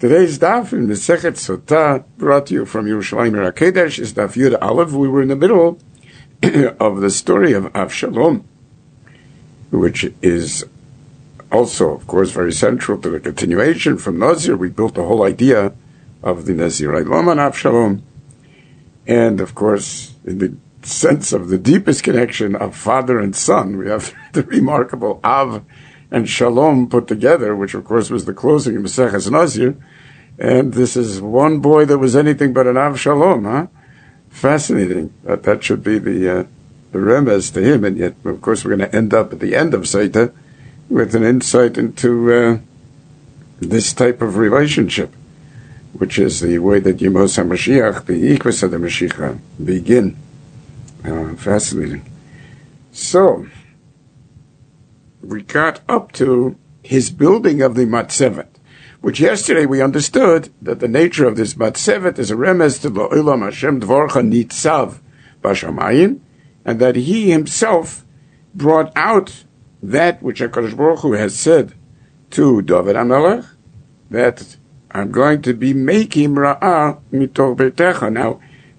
Today's daf in Masechet Sotah, brought to you from Yerushalayim HaKodesh, is Daf Yud Aleph. We were in the middle of the story of Avshalom, which is also, of course, very central to the continuation from Nazir. We built the whole idea of the Nazirei Loman Avshalom, and of course, in the sense of the deepest connection of father and son, we have the remarkable Av and Shalom put together, which of course was the closing of Maseches Nazir. And this is one boy that was anything but an Av Shalom, huh? Fascinating. That should be the remez to him. And yet, of course, we're going to end up at the end of Seita with an insight into this type of relationship, which is the way that Yemos HaMashiach, the Ikvus of the Mashiach, begin. Fascinating. So, we got up to his building of the Matzevet, which yesterday we understood that the nature of this Matzevet is a remez to Lo'olam Hashem Dvorcha Nitzav Bashamayim, and that he himself brought out that which HaKadosh Baruch Hu has said to David HaMelech, that I'm going to be making Ra'ah Mitor Beitecha. Now,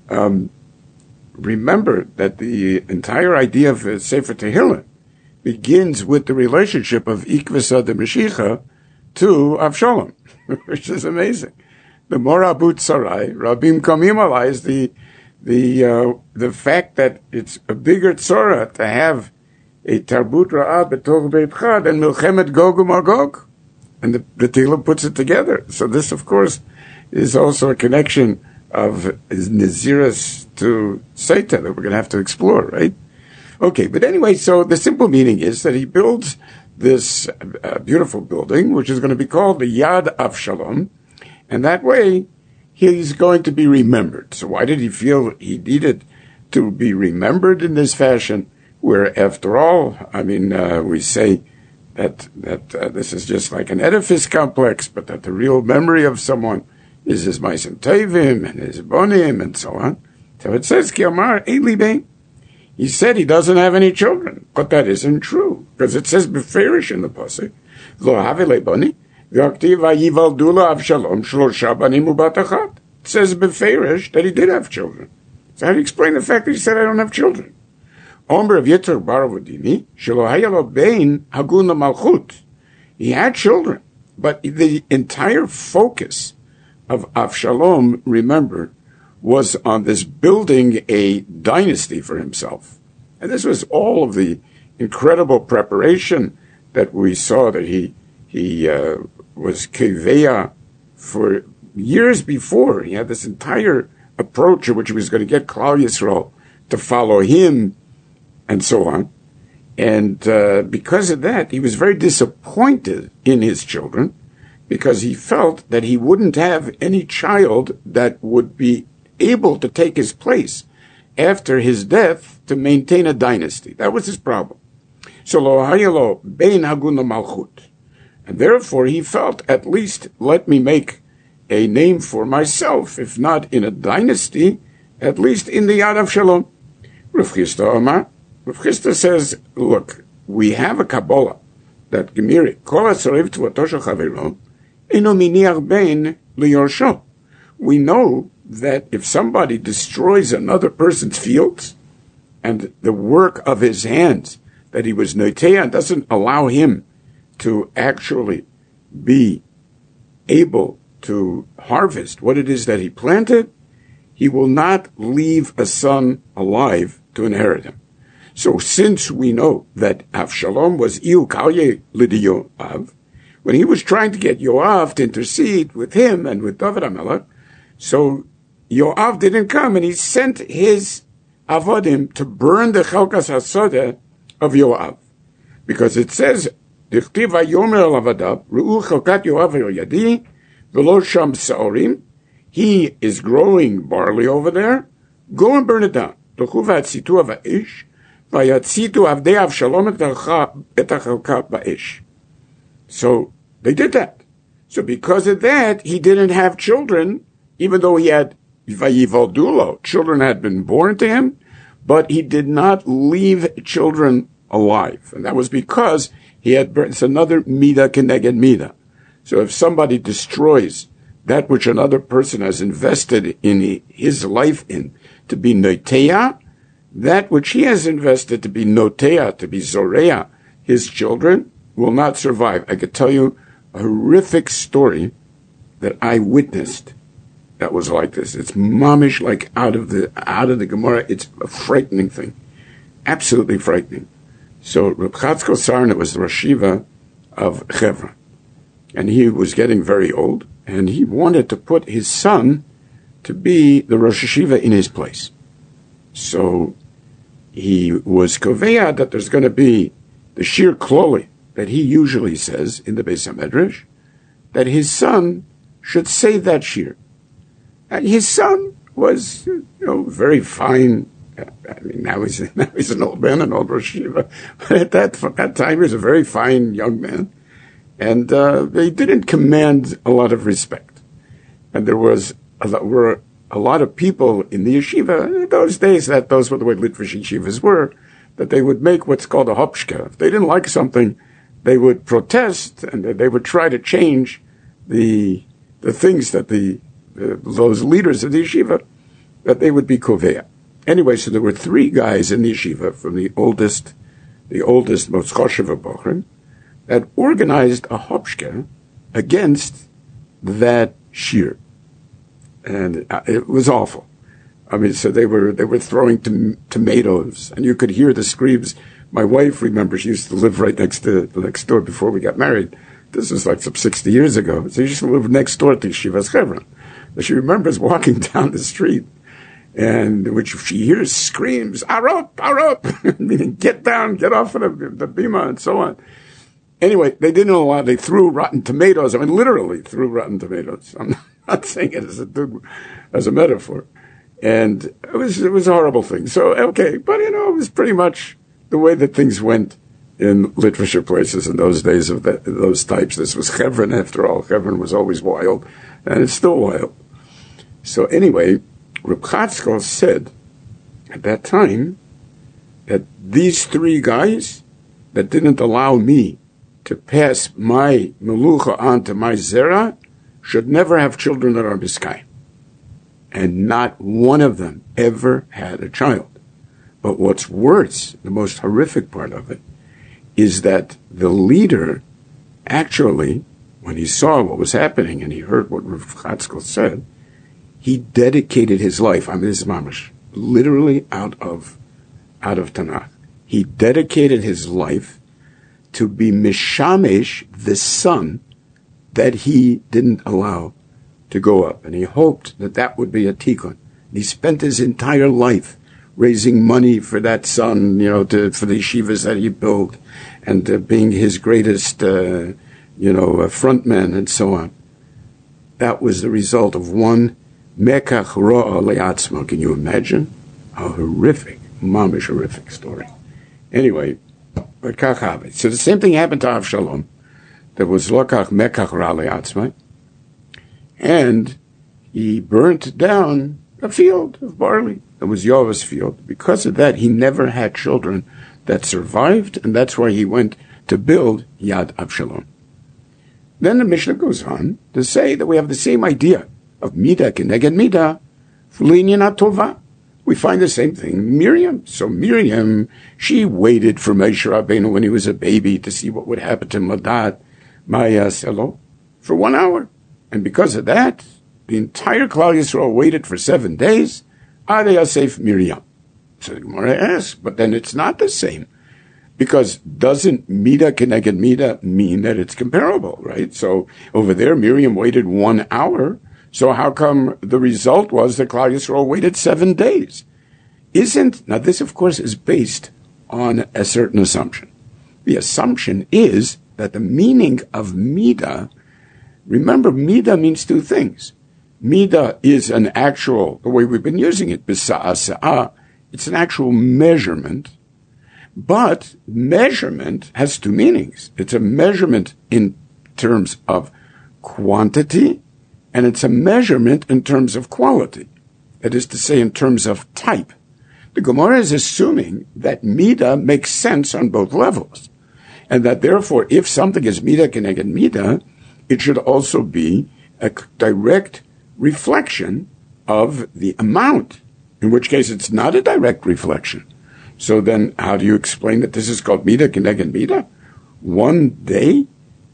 remember that the entire idea of Sefer Tehillim begins with the relationship of Ikvasa the Mashiach to Avshalom, which is amazing. The Morabut Sarai, Rabim Kamim Alai, is the fact that it's a bigger tzora to have a Tarbut Ra'ah B'Tov Beitcha than Milchemet Gog u'Magog. And the Tehillim puts it together. So this, of course, is also a connection of Naziris to Seita that we're going to have to explore, right? Okay, but anyway, so the simple meaning is that he builds this beautiful building, which is going to be called the Yad Avshalom, and that way he's going to be remembered. So why did he feel he needed to be remembered in this fashion, where after all, I mean, we say that this is just like an edifice complex, but that the real memory of someone is his Ma'asim Tovim and his Bonim and so on. So it says, Ki Amar Eli Bein. He said he doesn't have any children, but that isn't true, because it says beferish in the pasuk, Lo have leboni, v'aktiv vayivaldula Avshalom shlosha banim ubat achat. It says beferish that he did have children. So how do you explain the fact that he said I don't have children? Omer of Yitzhak bar Avodimi shelo haya lo bein hagun malchut. He had children, but the entire focus of Avshalom, remember, was on this building a dynasty for himself. And this was all of the incredible preparation that we saw that he was Keveya for years before. He had this entire approach in which he was going to get Klal Yisrael to follow him and so on. And because of that, he was very disappointed in his children, because he felt that he wouldn't have any child that would be able to take his place after his death to maintain a dynasty. That was his problem. So lo hayalo bein hagun malchut, and therefore he felt, at least let me make a name for myself, if not in a dynasty, at least in the Yad Avshalom. Rav Chisda Amar. Rav Chisda says, look, we have a Kabbalah that Gemiri kol hasarev tvuato shel chavero eino miniach bein liyorsho. We know that if somebody destroys another person's fields, and the work of his hands that he was noiteah doesn't allow him to actually be able to harvest what it is that he planted, he will not leave a son alive to inherit him. So since we know that Avshalom was Iu Kalye Lidi Yoav, when he was trying to get Yoav to intercede with him and with David HaMelech, so Yoav didn't come, and he sent his avodim to burn the Chelkas HaSodeh of Yoav. Because it says, Dichtiv HaYomer al Avadav, Ru'u Chelkat Yoav Yadi, V'lo Sham Sa'orim, he is growing barley over there, go and burn it down. L'chu v'atzitu v'a'ish, v'yatzitu avdei Avshalom et ha'chelkat ba'esh. So, they did that. So because of that, he didn't have children, even though he had Vayivaldulo, children had been born to him, but he did not leave children alive. And that was because he had, it's another Mida Keneged Mida. So if somebody destroys that which another person has invested in his life in to be noteya, that which he has invested to be noteya, to be zoreya, his children, will not survive. I could tell you a horrific story that I witnessed that was like this. It's mamish, like out of the Gemara. It's a frightening thing, absolutely frightening. So Reb Chatzkel Sarna was the Rosh Yeshiva of Hebron, and he was getting very old, and he wanted to put his son to be the Rosh Yeshiva in his place. So he was koveya that there's going to be the shir kloli that he usually says in the Beis HaMedrash, that his son should say that shir. And his son was, very fine. I mean, now he's an old man, an old Rosh Yeshiva. But at that time, he was a very fine young man. And they didn't command a lot of respect. And there were a lot of people in the yeshiva in those days, that those were the way Litvish yeshivas were, that they would make what's called a hopshka. If they didn't like something, they would protest, and they would try to change the things that those leaders of the yeshiva, that they would be koveya. Anyway, so there were three guys in the yeshiva, from the oldest most choshev bocher, that organized a hopshka against that shir. And it was awful. I mean, so they were throwing tomatoes, and you could hear the screams. My wife, remembers, she used to live right next door before we got married. This was like some 60 years ago. So she used to live next door to Yeshivas Hebron. She remembers walking down the street, and which she hears screams, Arop, meaning get down, get off of the bima, and so on. Anyway, they didn't allow, they threw rotten tomatoes. I mean, literally threw rotten tomatoes. I'm not saying it as a metaphor. And it was a horrible thing. So, okay, but it was pretty much the way that things went in literature places in those days of those types. This was Hebron, after all. Hebron was always wild, and it's still wild. So anyway, Reb Chatzkel said at that time that these three guys that didn't allow me to pass my melucha on to my zera should never have children that are Biskai. And not one of them ever had a child. But what's worse, the most horrific part of it, is that the leader actually, when he saw what was happening and he heard what Rav Chatzkel said, he dedicated his life. I mean, this is mamash, literally out of Tanakh. He dedicated his life to be mishamesh, the son that he didn't allow to go up. And he hoped that would be a tikkun. And he spent his entire life raising money for that son, for the yeshivas that he built, and being his greatest, frontman, and so on. That was the result of one mekach ro'a le'atzma. Can you imagine? A horrific, mamish horrific story. Anyway, but kach havet. So the same thing happened to Avshalom. There was lokach mekach ro'a le'atzma, and he burnt down a field of barley. It was Yoav's field. Because of that, he never had children that survived, and that's why he went to build Yad Avshalom. Then the Mishnah goes on to say that we have the same idea of Midah Keneged Midah for Linyan Tova. We find the same thing Miriam. So Miriam, she waited for Moshe Rabbeinu when he was a baby to see what would happen to Madad Maya Selo for 1 hour. And because of that, the entire Klal Yisrael waited for 7 days. Ad Yasef Miriam. So the Gemara asks, but then it's not the same. Because doesn't Midah Keneged Midah mean that it's comparable, right? So over there, Miriam waited 1 hour. So how come the result was that Klal Yisrael waited 7 days? Now this, of course, is based on a certain assumption. The assumption is that the meaning of Midah, remember, Midah means two things. Midah is an actual, the way we've been using it, bisa'ah, it's an actual measurement, but measurement has two meanings. It's a measurement in terms of quantity, and it's a measurement in terms of quality. That is to say, in terms of type. The Gemara is assuming that Midah makes sense on both levels, and that therefore, if something is Midah Keneged Midah, it should also be a direct reflection of the amount, in which case it's not a direct reflection. So then how do you explain that this is called Midah Keneged Midah? 1 day,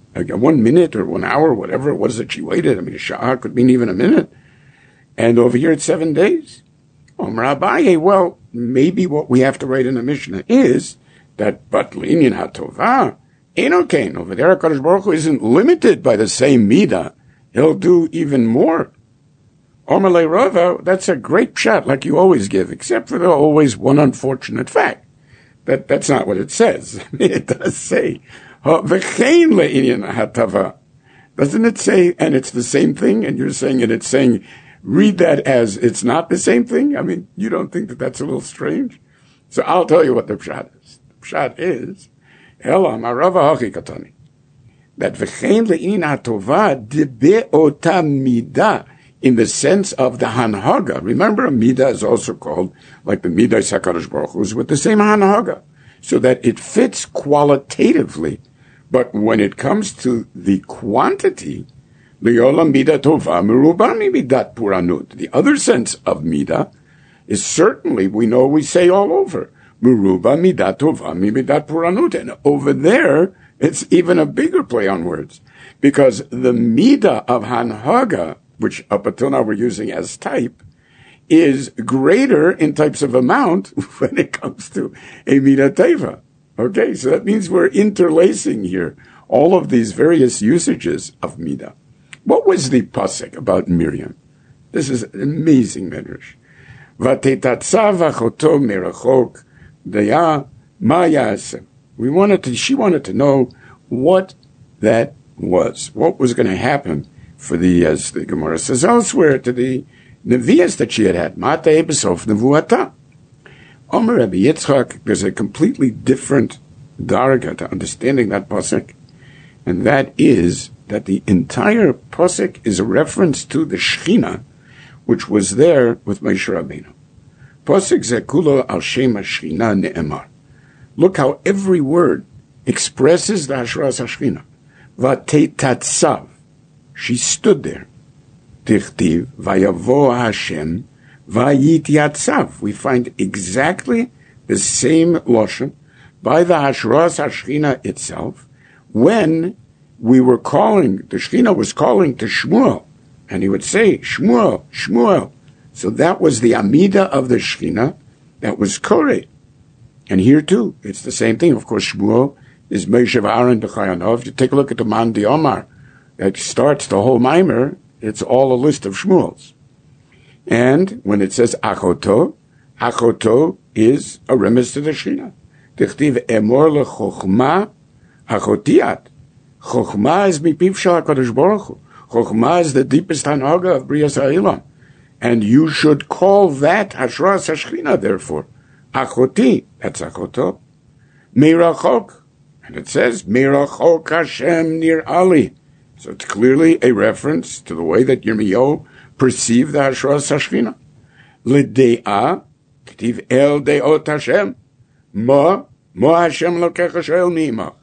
1 minute or 1 hour, whatever it was that she waited. I mean, a sha'ah could mean even a minute. And over here it's 7 days. Omer Abaye, well, maybe what we have to write in the Mishnah is that but Linyan HaTovah, Enokain, over there HaKadosh Baruch Hu isn't limited by the same Midah. He'll do even more. Omer Le'Rava, that's a great pshat like you always give, except for the always one unfortunate fact. That's not what it says. It does say, V'chein Le'inyan HaTovah. Doesn't it say, and it's the same thing, and you're saying, and it's saying, read that as it's not the same thing? I mean, you don't think that that's a little strange? So I'll tell you what the pshat is. The pshat is, Elam Arava Hachikatani, that V'chein Le'inyan HaTovah Debe'ota Midah, in the sense of the Hanhaga. Remember, a Midah is also called, like the Midah HaKadosh Baruch Hu, is with the same Hanhaga, so that it fits qualitatively. But when it comes to the quantity, Li'olam Midah Tova Meruba Midat Puranut. The other sense of Midah is certainly, we say all over, Meruba Midat Tova Midat Puranut. And over there, it's even a bigger play on words. Because the Midah of Hanhaga, which up until now we're using as type, is greater in types of amount when it comes to a Midah Teva. Okay, so that means we're interlacing here all of these various usages of Midah. What was the pasuk about Miriam? This is an amazing medrash. Vatetatzav achoto merachok daya ma yaseh. She wanted to know what that was. What was going to happen for the, as the Gemara says elsewhere, to the Nevi'as that she had. Matei b'sof nevuata. Omer Rabbi Yitzchak, there's a completely different darga to understanding that pasuk, and that is that the entire pasuk is a reference to the Shechina, which was there with Moshe Rabbeinu. Pasuk zekulo al shem Shechina ne'emar. Look how every word expresses the Hashras Hashchina. Vatetatzav. She stood there. Tichtiv vayavo Hashem vayitiyatzav. We find exactly the same lashon by the Hashras Hashchina itself when we were calling, the Shechina was calling to Shmuel, and he would say, Shmuel, Shmuel. So that was the Amida of the Shechina that was Koreh. And here too, it's the same thing. Of course, Shmuel is Moshe Aaron B'chayanov. You take a look at the Mandi Omar that starts the whole Maimer, it's all a list of Shmuels. And when it says Achoto, Achoto is a remiss to the Shechina. Tichtiv emor lechochma achotiat. Chochma is mipiv shel HaKadosh Baruch Hu. Chochma is the deepest hanhaga of Brias Ha'olam. And you should call that Hashras Hashchina, therefore. Achoti, that's Achoto. Meirachok, and it says, Meirachok Hashem nir ali. So it's clearly a reference to the way that Yirmiyahu perceived the Hashras Hashchina. L'de'ah, k'tiv el de'ot Hashem, mo Hashem lokecha shoel mi'imach.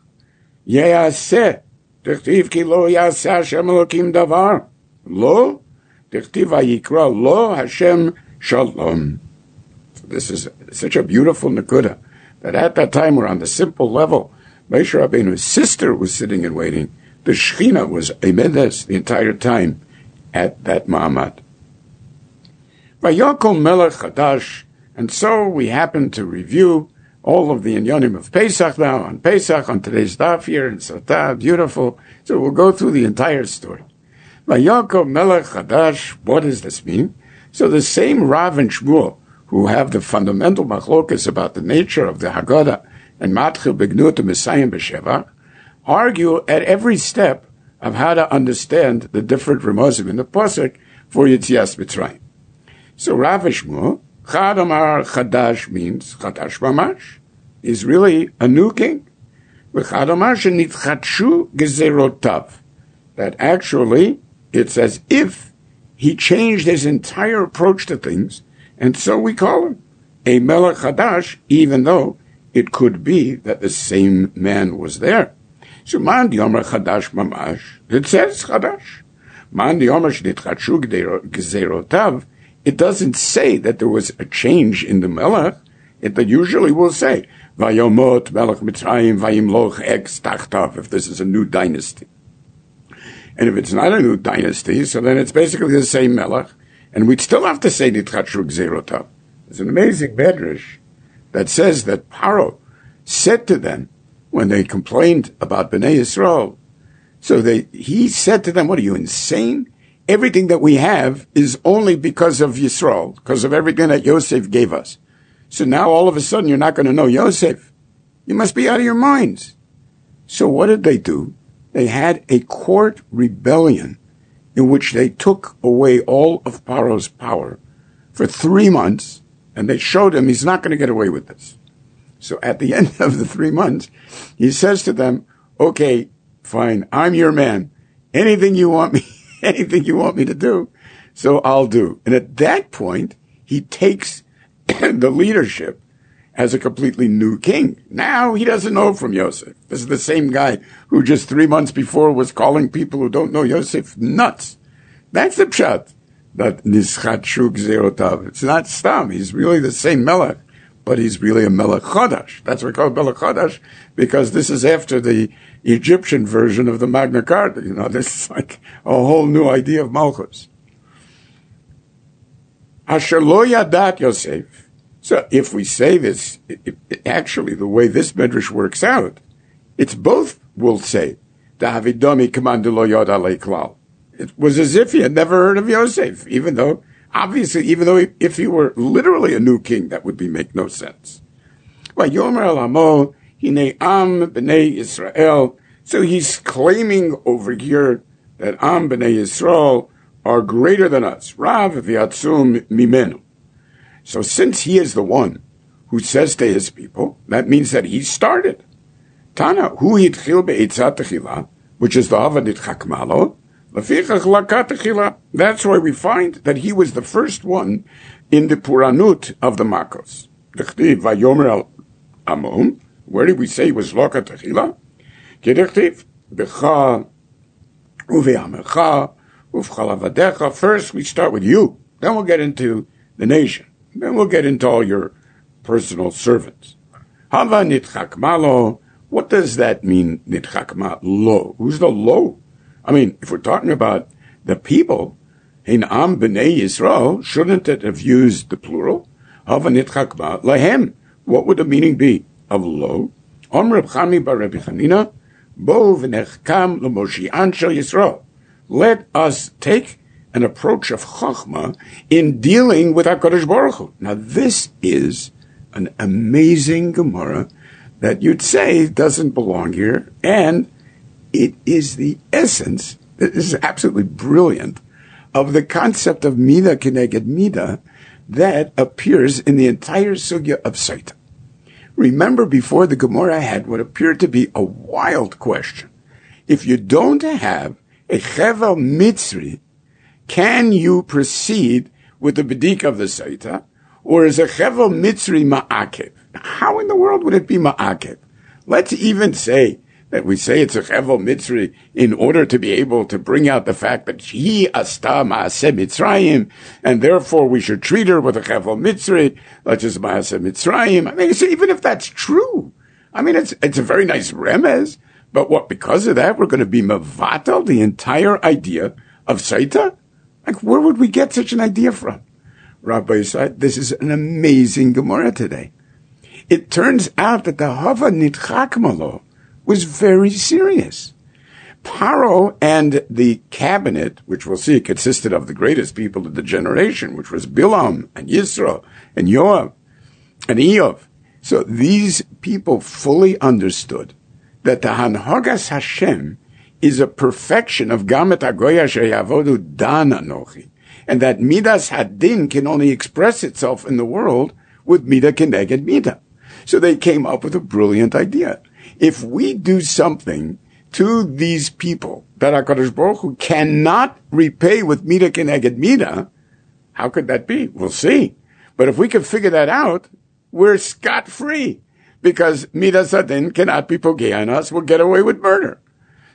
Ye'aseh, t'chtiv ki lo yaseh Hashem elokim davar. Lo, t'chtiv vayikra lo Hashem shalom. So this is such a beautiful nekuda, that at that time we're on the simple level. Moshe Rabbeinu's sister was sitting and waiting. The Shechina was Emedes the entire time at that Ma'amad. Vayakom Melech Chadash, and so we happen to review all of the inyanim of Pesach now, on Pesach, on today's daf here in Sotah, beautiful. So we'll go through the entire story. Vayakom Melech Chadash, what does this mean? So the same Rav and Shmuel, who have the fundamental machlokas about the nature of the Haggadah, and Matchil Begnut Messiah B'Sheva, argue at every step of how to understand the different remozim in the pasuk for Yetzias Mitzrayim. So Rav Shmuel, Chad Amar Chadash means Chadash Mamash, is really a new king. Chad Amar Shenitchatshu Gezerotav, that actually it's as if he changed his entire approach to things, and so we call him a Melech Chadash, even though it could be that the same man was there. So man Yomer Chadash Mamash, it says Chadash. It doesn't say that there was a change in the Melech. It usually will say, Vayomot Melech Mitzrayim Vayimloch Ex Tachtav, if this is a new dynasty. And if it's not a new dynasty, so then it's basically the same Melech, and we'd still have to say Nitchatshu Gzerotav. There's an amazing medrash that says that Paro said to them, when they complained about Bnei Yisrael, he said to them, what are you, insane? Everything that we have is only because of Yisrael, because of everything that Yosef gave us. So now all of a sudden you're not going to know Yosef. You must be out of your minds. So what did they do? They had a court rebellion in which they took away all of Paro's power for 3 months, and they showed him he's not going to get away with this. So at the end of the 3 months, he says to them, okay, fine, I'm your man. Anything you want me to do, so I'll do. And at that point, he takes the leadership as a completely new king. Now he doesn't know from Yosef. This is the same guy who just 3 months before was calling people who don't know Yosef nuts. That's the pshat. That Nischatshu Gzerotav. It's not Stam. He's really the same Melech, but he's really a Melech Chodesh. That's why we call it Melech Chodesh, because this is after the Egyptian version of the Magna Carta. This is like a whole new idea of Malchus. Asher lo yadat Yosef. So if we say this, actually the way this medrash works out, it's both will say, Davidomi commanded lo yod alei klal. It was as if he had never heard of Yosef, even though if he were literally a new king, that would make no sense. Yomer el Hamo, Hinei Am B'nei Yisrael. So he's claiming over here that Am B'nei Yisrael are greater than us. Rav v'yatzum mimenu. So since he is the one who says to his people, that means that he started. Tana, hu hitchil be'etzat techila, which is the Hava nitchak malo. That's why we find that he was the first one in the Puranut of the Makos. Where did we say he was Loka Techila? First we start with you, then we'll get into the nation, then we'll get into all your personal servants. Hava nitchak malo. What does that mean, nitchak malo? Who's the lo? I mean, if we're talking about the people, in Am B'nei Yisrael, shouldn't it have used the plural? Hava nitchak ba lahem. What would the meaning be of lo? Om Reb Chami bar Rabbi Chanina, bo v'nechkam l'moshi'an shel Yisrael. Let us take an approach of chachma in dealing with HaKadosh Baruch Hu. Now this is an amazing Gemara that you'd say doesn't belong here, and it is the essence, this is absolutely brilliant, of the concept of Mida Keneged Mida that appears in the entire sugya of Saita. Remember, before the Gemara had what appeared to be a wild question. If you don't have a Chevel Mitzri, can you proceed with the B'dik of the Saita, or is a Chevel Mitzri Ma'akev? How in the world would it be Ma'akev? Let's even say that we say it's a Chevel Mitzri in order to be able to bring out the fact that he asta Maaseh Mitzrayim, and therefore we should treat her with a Chevel Mitzri, such as Maaseh Mitzrayim. I mean, so even if that's true, I mean, it's a very nice remez, but what, because of that, we're going to be mevatel the entire idea of Saita? Like, where would we get such an idea from? Rabbi said, this is an amazing Gemara today. It turns out that the Hava Nitchak Malo was very serious. Paro and the cabinet, which we'll see consisted of the greatest people of the generation, which was Bilam and Yisro and Yoav and Eov. So these people fully understood that the Hanhagas Hashem is a perfection of Gamet Agoya Sheyavodu Dan Anochi, and that Midas Hadin can only express itself in the world with Mida Keneged Mida. So they came up with a brilliant idea. If we do something to these people that HaKadosh Baruch Hu cannot repay with Mida Keneged Mida, how could that be? We'll see. But if we can figure that out, we're scot-free, because Midas Hadin cannot be pogei on us. We'll get away with murder.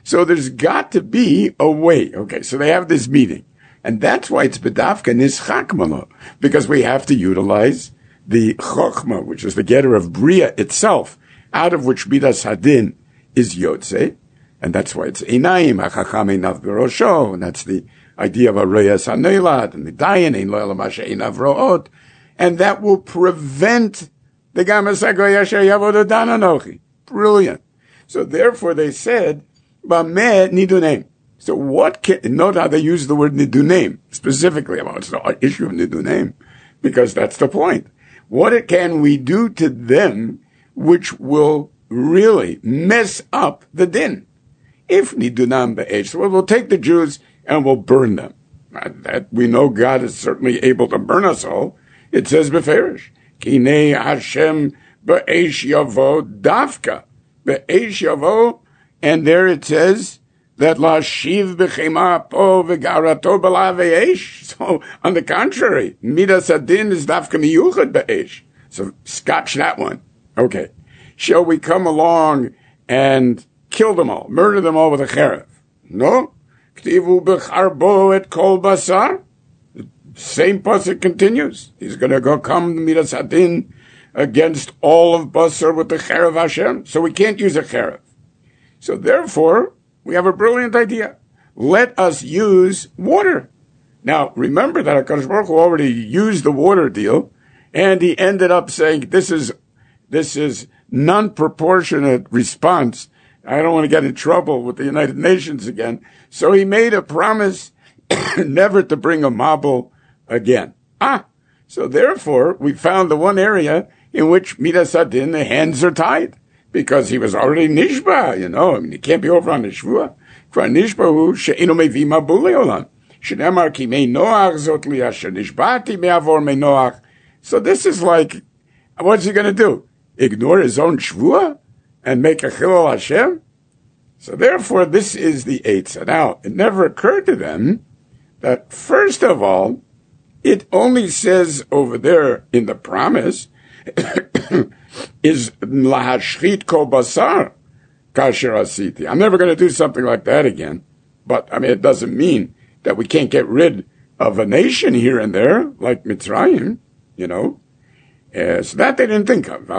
So there's got to be a way. Okay, so they have this meeting. And that's why it's bedavka nischakmano, because we have to utilize the chokhmah, which is the getter of bria itself, out of which midas hadin is yotze. And that's why it's einayim, hachacham einav berosho, and that's the idea of arayas haneilat, and the dayan ein lo elamashe einav ro'ot. And that will prevent the Gamasago Yasher Yavodo Dananochi. Brilliant. So therefore they said, Bameh Nidunem. So note how they use the word Nidunem specifically. Well, it's the issue of Nidunem, because that's the point. What can we do to them which will really mess up the din? If Nidunam Be'esh, so we'll take the Jews and we'll burn them. That we know God is certainly able to burn us all. It says Beferish, Kinei Hashem be'esh yavo dafka. Be'esh yavo, and there it says that Lashiv b'chema po v'garato b'la ve'esh. So, on the contrary, Midas Adin is dafka miyuchad be'esh. So, scotch that one. Okay. Shall we come along and kill them all, murder them all with a cheref? No. Ktivu b'charbo et kol basar. Same pasuk continues. He's going to go come midas hadin against all of Basar with the Cherev Hashem. So we can't use a Cherev. So therefore, we have a brilliant idea. Let us use water. Now, remember that HaKadosh Baruch Hu already used the water deal, and he ended up saying, this is non-proportionate response. I don't want to get in trouble with the United Nations again. So he made a promise never to bring a mabul again. So therefore, we found the one area in which Midas Hadin, the hands are tied, because he was already Nishba, he can't be over on the Shvua. Kvar Nishba hu she'enu mevi mabul le'olam. She'nemar ki mei Noach zot li asher nishbati me'avor mei Noach. So this is like, what's he going to do? Ignore his own Shvua and make a Chilul Hashem? So therefore, this is the Eitzah. Now, it never occurred to them that, first of all, it only says over there in the promise is lahashchit kol basar kasher asiti. I'm never going to do something like that again. But, it doesn't mean that we can't get rid of a nation here and there, like Mitzrayim, So that they didn't think of.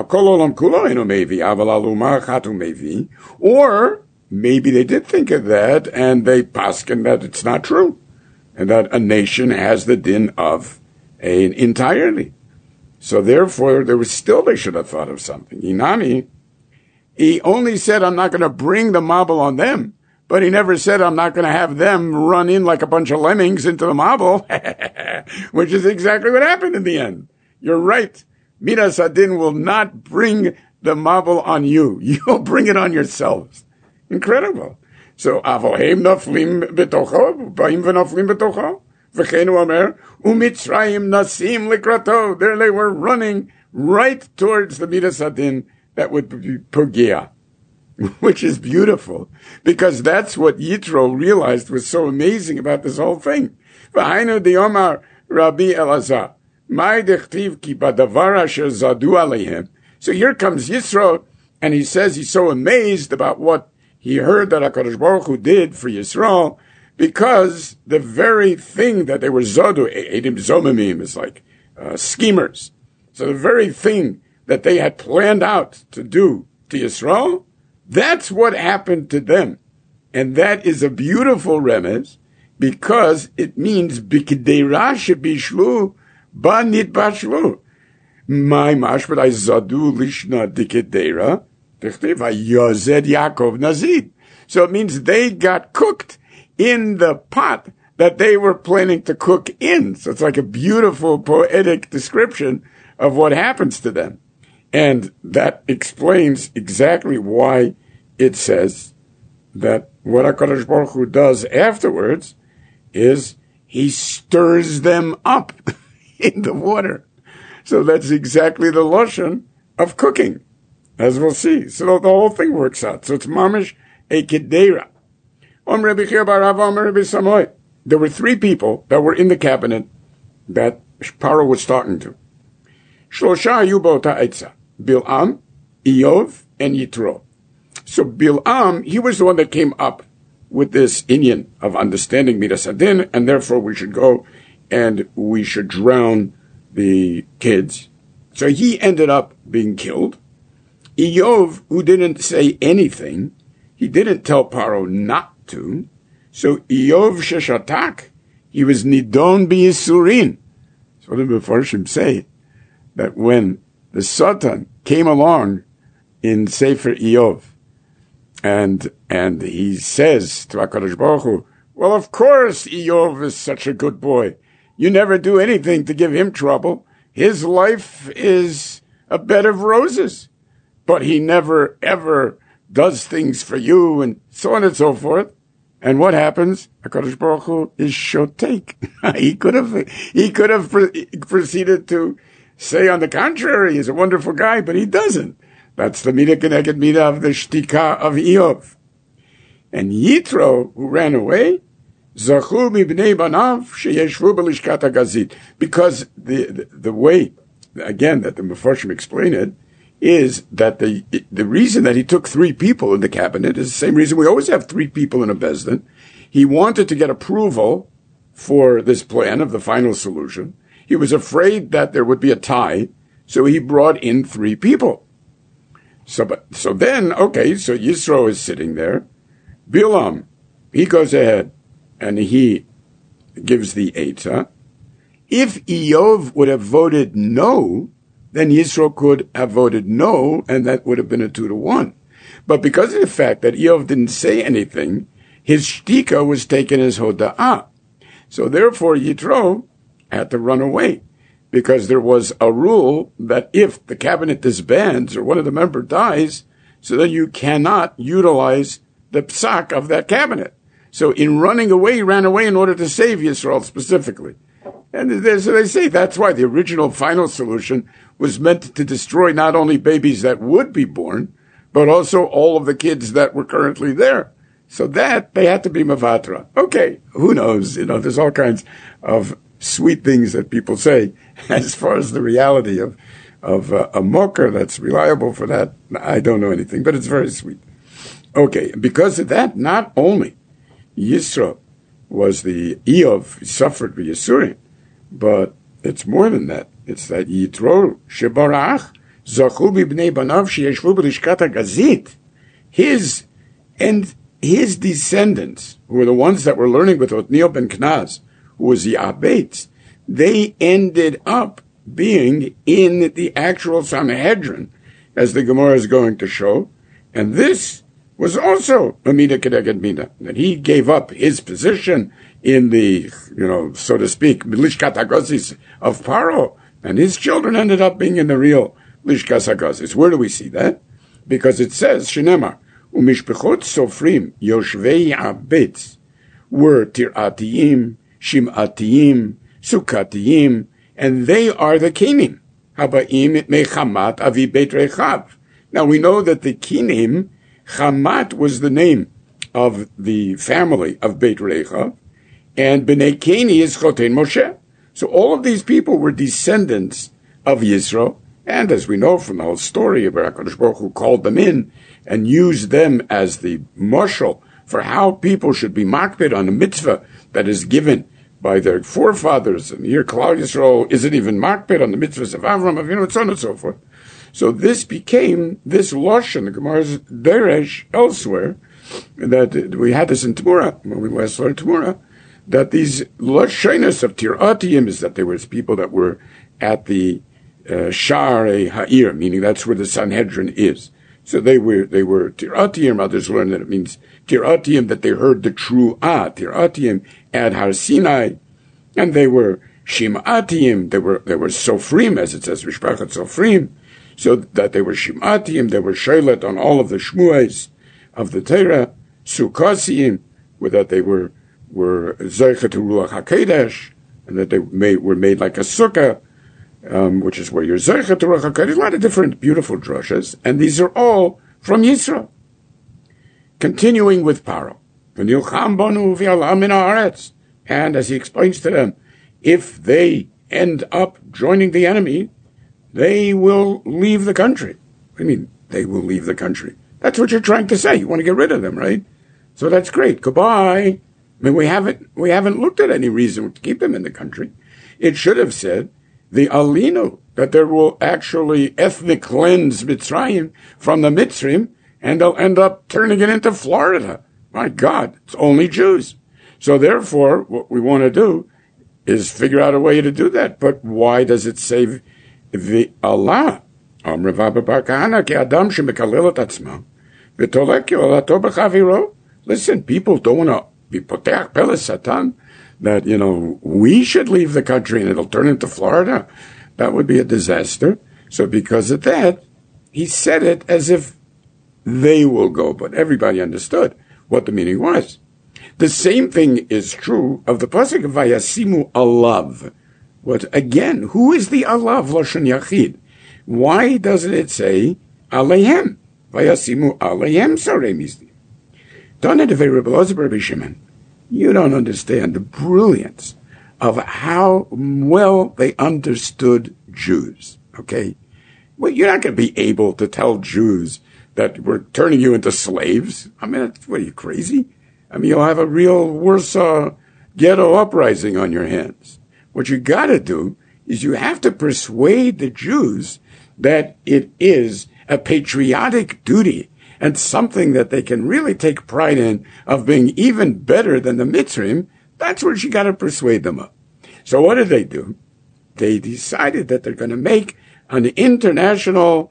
Or maybe they did think of that, and they paskin that it's not true, and that a nation has the din of an entirety. So therefore, they should have thought of something. Inami, he only said, I'm not going to bring the mabul on them, but he never said, I'm not going to have them run in like a bunch of lemmings into the mabul, which is exactly what happened in the end. You're right. Midas Hadin will not bring the mabul on you. You'll bring it on yourselves. Incredible. So, avohem noflim betocho, baim v'noflim betocho, v'chenu omer, u'mitzrayim nasim likrato. There they were running right towards the Midas Hadin that would be Pogea, which is beautiful, because that's what Yitro realized was so amazing about this whole thing. V'hainu diomar Rabbi Elazar, mai dechtiv ki badavar asher zadu aleihem. So here comes Yisro, and he says he's so amazed about what he heard that HaKadosh Baruch Hu did for Yisrael, because the very thing that they were zodu, edim zomimim, is like schemers. So the very thing that they had planned out to do to Yisrael, that's what happened to them. And that is a beautiful remez, because it means b'kdeira shebishlu ba nitbashlu. My mashbet zadu lishna dikdeira. So it means they got cooked in the pot that they were planning to cook in. So it's like a beautiful poetic description of what happens to them. And that explains exactly why it says that what HaKadosh Baruch Hu does afterwards is he stirs them up in the water. So that's exactly the lashon of cooking, as we'll see. So the whole thing works out. So it's mamish a kedera. There were three people that were in the cabinet that Paro was talking to. Shlosha yubota etza. Bil'am, Iyov, and Yitro. So Bil'am, he was the one that came up with this inyan of understanding Midas Hadin, and therefore we should go and we should drown the kids. So he ended up being killed. Iyov, who didn't say anything, he didn't tell Paro not to. So Iyov sheshatak, he was nidon b'yisurin. So what the Mefarshim say, that when the Satan came along in Sefer Iyov, and he says to HaKadosh Baruch Hu, well, of course Iyov is such a good boy. You never do anything to give him trouble. His life is a bed of roses. But he never, ever does things for you, and so on and so forth. And what happens? HaKadosh Baruch Hu is shotek. He could have proceeded to say, on the contrary, he's a wonderful guy, but he doesn't. That's the midah keneged midah of the shtika of Iyov. And Yitro, who ran away, zachu mibnei banav sheyeshvu b'lishkat hagazit. Because the way, again, that the Mefarshim explain it, is that the reason that he took 3 people in the cabinet is the same reason we always have 3 people in a Bezdin. He wanted to get approval for this plan of the final solution. He was afraid that there would be a tie, so he brought in 3 people. So then, okay, so Yisro is sitting there. Bilam, he goes ahead and he gives the Eitzah. If Iyov would have voted no, then Yisro could have voted no, and that would have been a 2-1. But because of the fact that Iyov didn't say anything, his shtika was taken as hoda'ah. So therefore Yitro had to run away, because there was a rule that if the cabinet disbands or one of the members dies, so then you cannot utilize the psak of that cabinet. So in running away, he ran away in order to save Yisrael specifically. And so they say that's why the original final solution was meant to destroy not only babies that would be born, but also all of the kids that were currently there. So that they had to be mavatra. Okay, who knows? There's all kinds of sweet things that people say as far as the reality of a mocker that's reliable for that. I don't know anything, but it's very sweet. Okay, because of that, not only Yisro was the Iyov, suffered with Yisurim, but it's more than that. It's that Yitro shebarach zachu b'bnei banav sheyeshvu b'lishkat hagazit. His descendants, who were the ones that were learning with Otniel ben Knaz, who was the Abetz, they ended up being in the actual Sanhedrin, as the Gemara is going to show. And this was also a midah keneged midah, that he gave up his position in the, so to speak, lishkat hagazis of Paro, and his children ended up being in the real lishkat hagazis. Where do we see that? Because it says, Shenemar, umishpechot sofrim yoshvei abetz were tiratiyim, shim'atiyim, sukkatiyim, and they are the kinim. Habaim mechamat avi beit rechav. Now we know that the kinim, Chamat was the name of the family of Beit Rechav, and Bnei Keni is Choten Moshe. So all of these people were descendants of Yisro, and as we know from the whole story of HaKadosh Baruch Hu called them in and used them as the marshal for how people should be makpid on a mitzvah that is given by their forefathers. And here Klal Yisrael isn't even makpid on the mitzvahs of Avram, Avinu, and so on and so forth. So this became this Lashon, the Gemara's Deresh elsewhere, that we had this in Tamura, when we last learned Tamura, that these Lashonos of Tiratiyim is that there was people that were at the Sha'arei Ha'ir, meaning that's where the Sanhedrin is. So they were Tiratiyim, others learned that it means Tiratiyim, that they heard the true Tiratiyim at Har Sinai, and they were Shim'atiyim, they were Sofrim, as it says, Mishpachat Sofrim, so that they were Shim'atiyim, they were Shailet on all of the Shmuais of the Torah, Sukkasiyim, with that they were Zeichet Ruach HaKodesh, and that they were made like a sukkah, which is where you're Zeichet Ruach HaKodesh, a lot of different beautiful drushes, and these are all from Yisro. Continuing with Paro, and as he explains to them, if they end up joining the enemy, they will leave the country. I mean, they will leave the country. That's what you're trying to say. You want to get rid of them, right? So that's great. Goodbye. I mean, we haven't looked at any reason to keep them in the country. It should have said the alinu, that there will actually ethnic cleanse Mitzrayim from the Mitzrim, and they'll end up turning it into Florida. My God, it's only Jews. So therefore, what we want to do is figure out a way to do that. But why does it say the Allah? Listen, people don't want to be potech pele satan, that, we should leave the country and it'll turn into Florida. That would be a disaster. So because of that, he said it as if they will go, but everybody understood what the meaning was. The same thing is true of the pasuk of Vayasimu alav. What again? Who is the alav lashon yachid? Why doesn't it say aleihem? Vayasimu aleihem sarei misdim. Don't it very Rabbi Shimon? You don't understand the brilliance of how well they understood Jews. Okay, well, you're not going to be able to tell Jews that we're turning you into slaves. I mean, what are you, crazy? I mean, you'll have a real Warsaw ghetto uprising on your hands. What you got to do is you have to persuade the Jews that it is a patriotic duty and something that they can really take pride in, of being even better than the Mitzrim. That's what you got to persuade them of. So what did they do? They decided that they're going to make an international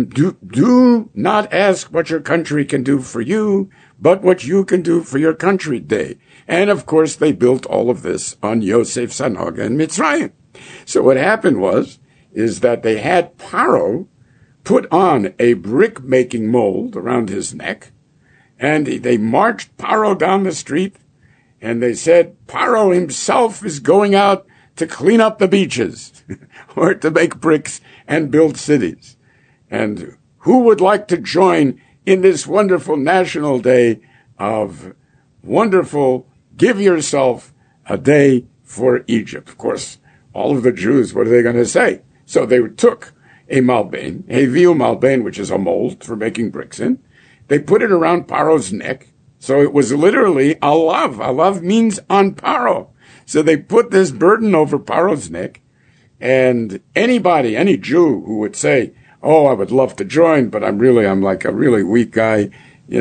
do not ask what your country can do for you, but what you can do for your country day. And of course, they built all of this on Yosef's Hanaga in Mitzrayim. So what happened is that they had Paro put on a brick-making mold around his neck, and they marched Paro down the street, and they said, Paro himself is going out to clean up the beaches, or to make bricks and build cities. And who would like to join in this wonderful national day of wonderful, give yourself a day for Egypt? Of course, all of the Jews, what are they going to say? So they took a malbein, a viu malbein, which is a mold for making bricks in. They put it around Paro's neck. So it was literally alav. Alav means on Paro. So they put this burden over Paro's neck. And anybody, any Jew who would say, oh, I would love to join, but I'm like a really weak guy.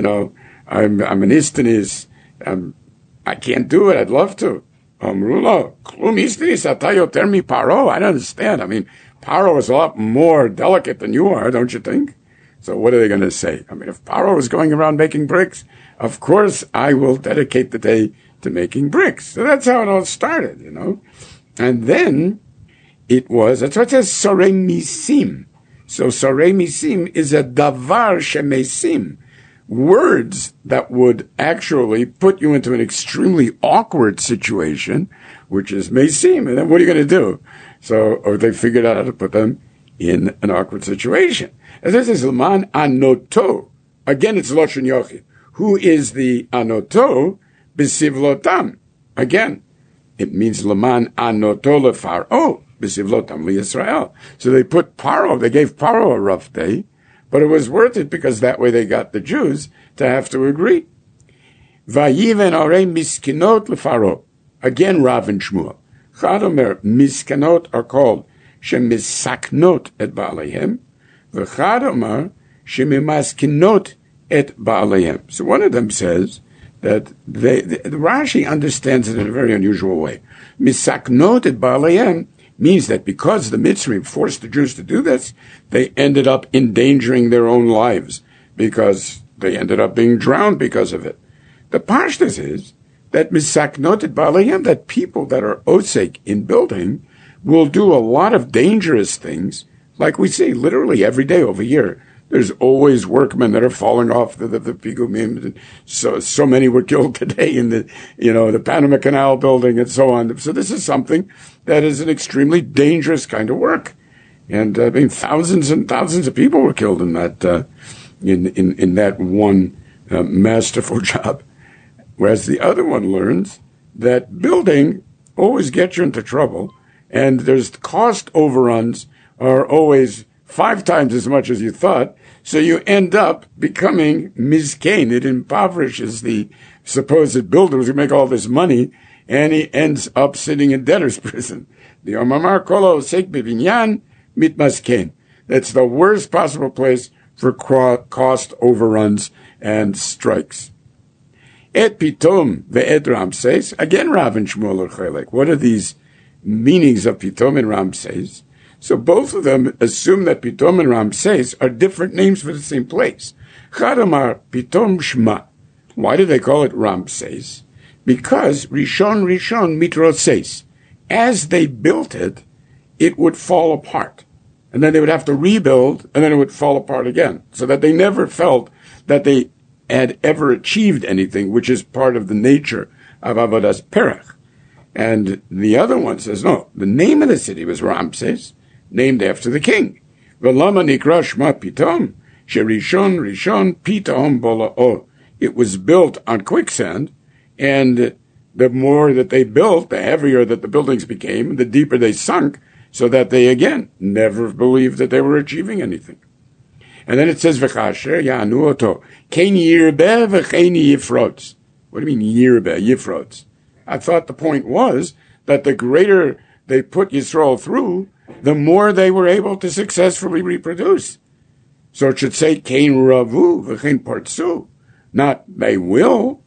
I'm an Istanis. I can't do it. I'd love to. Amrullah, klum Istanis atayo termi Paro. I don't understand. I mean, Paro is a lot more delicate than you are, don't you think? So what are they going to say? I mean, if Paro is going around making bricks, of course I will dedicate the day to making bricks. So that's how it all started, And then that's what it says, Sorei Misim. So Sorei Misim is a davar shemesim, words that would actually put you into an extremely awkward situation, which is mesim. And then what are you going to do? Or they figured out how to put them in an awkward situation. As this is Laman Anoto. Again, it's Loshen Yochid. Who is the Anoto? B'sivlotam. Again, it means Laman Anoto lefaro. B'sivlotam liYisrael. So they gave Paro a rough day, but it was worth it because that way they got the Jews to have to agree. Vayiven orei miskinot lefaro. Again, Rav and Shmuel. Chad omer, miskanot are called shemisaknot et ba'aleihem, v'chad omer shemimaskinot et ba'aleihem. So one of them says that the Rashi understands it in a very unusual way. Misaknot et ba'aleihem means that because the Mitzrayim forced the Jews to do this, they ended up endangering their own lives because they ended up being drowned because of it. The Pashtus is that misaknot et ba'aleihem, that people that are osek in building will do a lot of dangerous things, like we see literally every day over here. There's always workmen that are falling off the pigumim. So many were killed today in the Panama Canal building and so on. So this is something that is an extremely dangerous kind of work. And thousands and thousands of people were killed in that, in that one masterful job. Whereas the other one learns that building always gets you into trouble, and there's cost overruns are always 5 times as much as you thought. So you end up becoming mizkein. It impoverishes the supposed builders who make all this money, and he ends up sitting in debtor's prison. The Omamar Kolo Sek Bibinyan Mitmaskein. That's the worst possible place for cost overruns and strikes. Et Pitom ve'et Ramses. Again, Rav and Shmuel are chelek. What are these meanings of Pitom and Ramses? So both of them assume that Pitom and Ramses are different names for the same place. Chadamar Pitom Shma. Why do they call it Ramses? Because Rishon Mitroses. As they built it, it would fall apart. And then they would have to rebuild, and then it would fall apart again. So that they never felt that they had ever achieved anything, which is part of the nature of Avodas Perach. And the other one says, no, the name of the city was Ramses, named after the king. V'lama nikra shma Pitom, Rishon Pitom bola'o. It was built on quicksand, and the more that they built, the heavier that the buildings became, the deeper they sunk, so that they, again, never believed that they were achieving anything. And then it says, V'chasher ya'anu oto, kein yirbeh v'chein yifrotz. What do you mean, yirbeh, yifrotz? I thought the point was that the greater they put Yisrael through, the more they were able to successfully reproduce. So it should say, kein ravu v'chein partzu, not they will.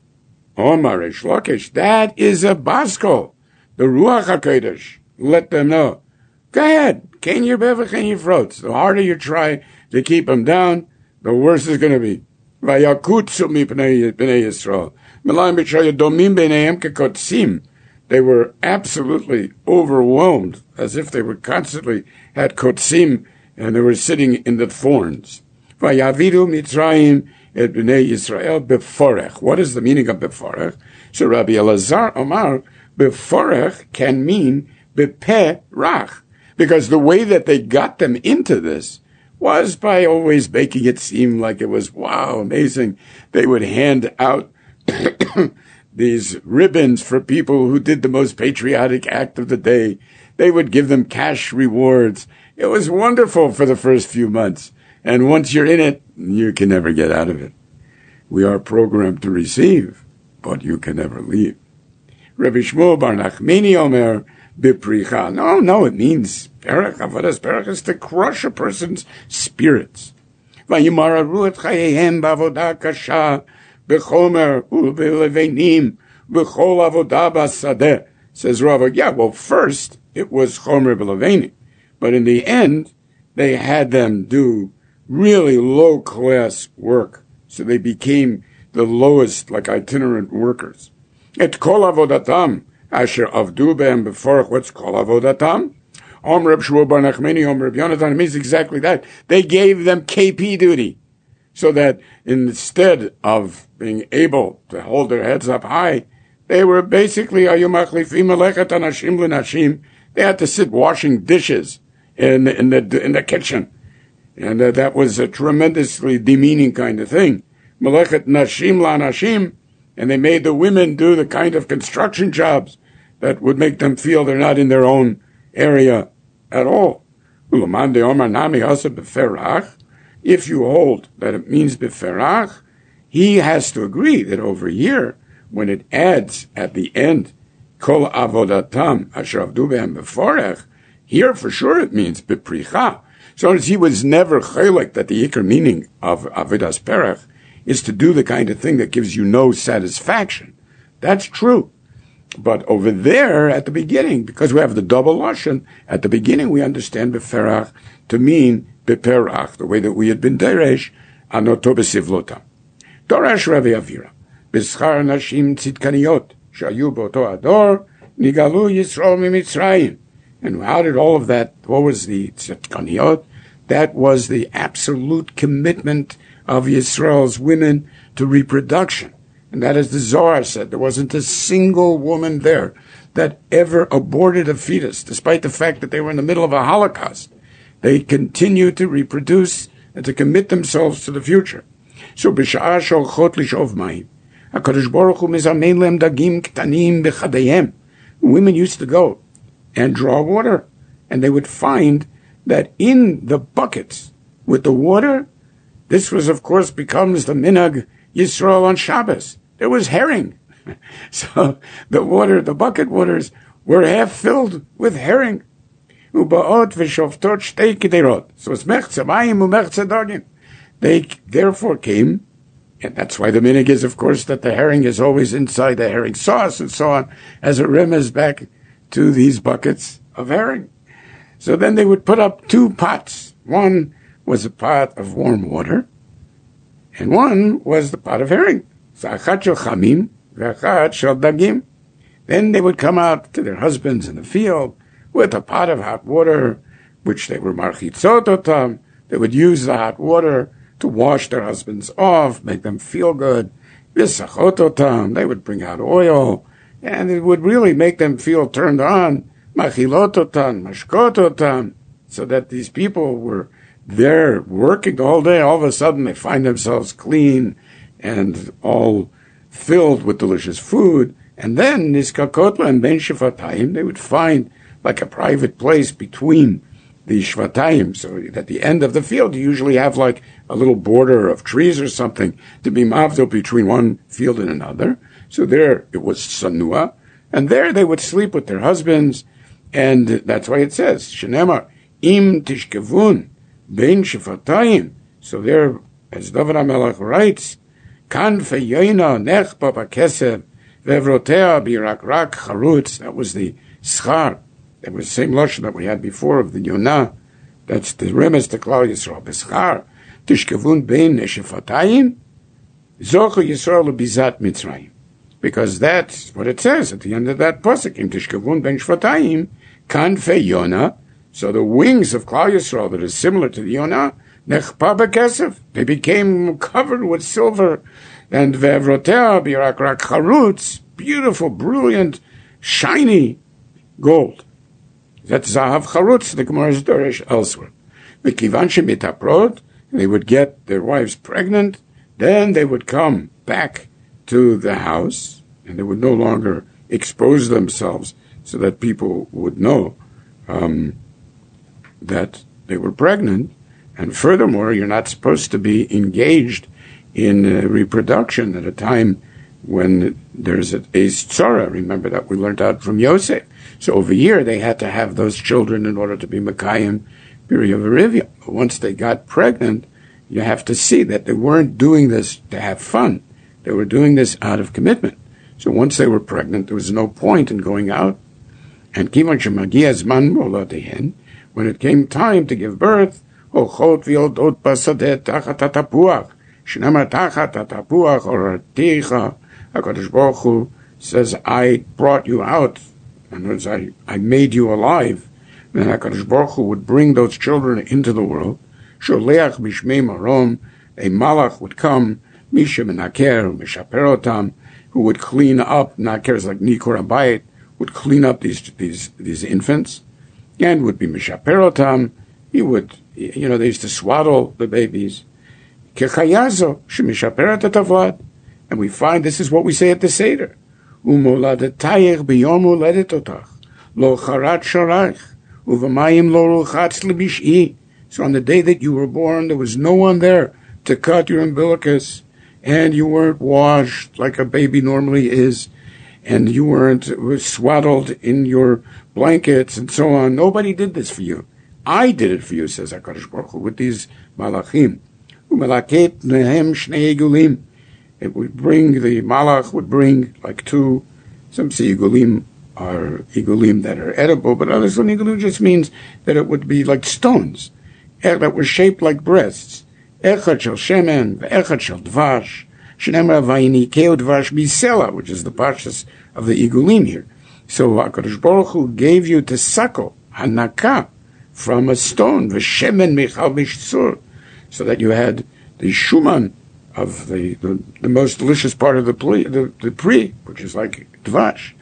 Omar Reish Lakish, that is a baskol. The Ruach HaKodesh. Let them know. Go ahead. Kein yirbeh v'chein yifrotz. The harder you try to keep them down, the worse it's going to be. Vayakutsu mipnei Yisrael. Melayim b'shoya domim b'neihem kekotzim. They were absolutely overwhelmed, as if they were constantly had kotzim, and they were sitting in the thorns. Vayavidu Mitzrayim et b'nei Yisrael beforech. What is the meaning of beforech? So Rabbi Elazar Omar, beforech can mean bepeh rach, because the way that they got them into this was by always making it seem like it was, wow, amazing. They would hand out these ribbons for people who did the most patriotic act of the day. They would give them cash rewards. It was wonderful for the first few months. And once you're in it, you can never get out of it. We are programmed to receive, but you can never leave. Rabbi Shmuel Bar Nachmani Omer Bipricha. No, it means Perach. Avodas Perach is to crush a person's spirits. Vayimararu et chayehem b'avodah kasha b'chomer u'b'levenim b'chol avodah b'sadeh. Says Rav, yeah, well, first it was chomer b'levenim, but in the end they had them do really low-class work, so they became the lowest, like itinerant workers. Et kol avodatam asher avdu behem beforach. What's kol avodatam? Om Reb Shmuel Bar Nachmani, Om Reb Yonatan. It means exactly that. They gave them KP duty, so that instead of being able to hold their heads up high, they were basically ayumachlifim melechet anashim l'nashim. They had to sit washing dishes in the kitchen. And that was a tremendously demeaning kind of thing. Melechet nashim la'anashim, and they made the women do the kind of construction jobs that would make them feel they're not in their own area at all. If you hold that it means beferach, he has to agree that over here, when it adds at the end, kol avodatam asher avdu behem beforech, here for sure it means bepricha. So as he was never chelek that the ikar meaning of avodas perach is to do the kind of thing that gives you no satisfaction. That's true. But over there at the beginning, because we have the double lashon, at the beginning we understand beferach to mean beperach, the way that we had been deresh, anoto besivlota. Dorash Ravi Avira, beschar nashim tzidkaniyot, shayu boto ador, nigalu Yisrael mimitzrayim. And how did all of that, what was the tzidkaniyot? That was the absolute commitment of Yisrael's women to reproduction. And that, as the Zohar said, there wasn't a single woman there that ever aborted a fetus, despite the fact that they were in the middle of a Holocaust. They continued to reproduce and to commit themselves to the future. So, b'sha'ah sholchot lishov mayim, HaKadosh Baruch Hu mizamein lehem dagim ktanim b'chadayim. Women used to go and draw water, and they would find that in the buckets with the water, this was, of course, becomes the minhag Yisrael on Shabbos. There was herring. So the water, the bucket waters, were half filled with herring. Ubaot v'shoftot shtei kederot. So it's mechze mayim u'mechze dagim. They therefore came, and that's why the minhag is, of course, that the herring is always inside the herring sauce and so on, as a remez back to these buckets of herring. So then they would put up two pots. One was a pot of warm water, and one was the pot of herring. Za'achat shel chamim v'achat shel dagim. Then they would come out to their husbands in the field with a pot of hot water, which they were marchitzot otam. They would use the hot water to wash their husbands off, make them feel good. V'sachot otam. They would bring out oil, and it would really make them feel turned on. Machilot otam, mashkot otam. So that these people were there working the whole day. All of a sudden they find themselves clean and all filled with delicious food. And then Niskakotla and Ben Shvatayim, they would find like a private place between the Shvatayim. So at the end of the field, you usually have like a little border of trees or something to be mavdil between one field and another. So there it was Sanua. And there they would sleep with their husbands. And that's why it says, Shenemar, Im Tishkevun, Ben Shvatayim. So there, as David HaMelech writes, Kan feyoina nechpa b'kesef, Vevrotea birak charutz. That was the schar. That was the same lashon that we had before of the Yonah. That's the remez to Klal Yisrael. B'schar tishkevun bein neshefatayim zochu Yisrael lebizat Mitzrayim. Because that's what it says at the end of that pasuk. Im tishkevun bein shvatayim kanfei Yonah. So the wings of Klal Yisrael that is similar to the Yonah, nechpa b'kesef. They became covered with silver. And Vevrotea birak charutz, beautiful, brilliant, shiny gold. That's Zahav Charutz, the Gemara's Dorish elsewhere. V'kivan shemitaprot, they would get their wives pregnant, then they would come back to the house, and they would no longer expose themselves so that people would know that they were pregnant. And furthermore, you're not supposed to be engaged in reproduction at a time when there's a tzara. Remember that we learned out from Yosef. So over here they had to have those children in order to be Mekayim Biriya V'Rivya. But once they got pregnant, you have to see that they weren't doing this to have fun. They were doing this out of commitment. So once they were pregnant, there was no point in going out. And Kivan Shemagia Zman Moladehen, when it came time to give birth, Ochot V'Yodot Basadet Tachat Tapuach, Shnamar Tachat Tapuach or Ticha. HaKadosh Baruch Hu says, I brought you out. In other words, I made you alive. Then HaKadosh Baruch Hu would bring those children into the world. Sholeach Bishmei Marom, a malach would come, Misha Menaker, Mishaperotam, who would clean up, Naker is like Nikor Abayit, would clean up these infants, and would be Mishaperotam. He would, they used to swaddle the babies. Kechayazo, Shemishaperet Atavad. And we find this is what we say at the Seder. Umoladetayech biyom uledetotach, lo charat sharaich, uvamayim lo ruchatz lebish'i. So on the day that you were born, there was no one there to cut your umbilicus, and you weren't washed like a baby normally is, and you weren't swaddled in your blankets and so on. Nobody did this for you. I did it for you, says HaKadosh Baruch Hu, with these malachim. Umelaket nehem shnei egulim. It would bring, the malach would bring like two, some say igulim are igulim that are edible, but others, igulim just means that it would be like stones that were shaped like breasts. Echad shel shemen, ve'echad shel dvash, shenemra vayinikeu dvash bisela, which is the pashas of the igulim here. So HaKadosh Baruch Hu gave you to suckle, hanaka, from a stone, v'shemen michal bishtzur, so that you had the shuman, of the most delicious part of the pri, which is like dvash.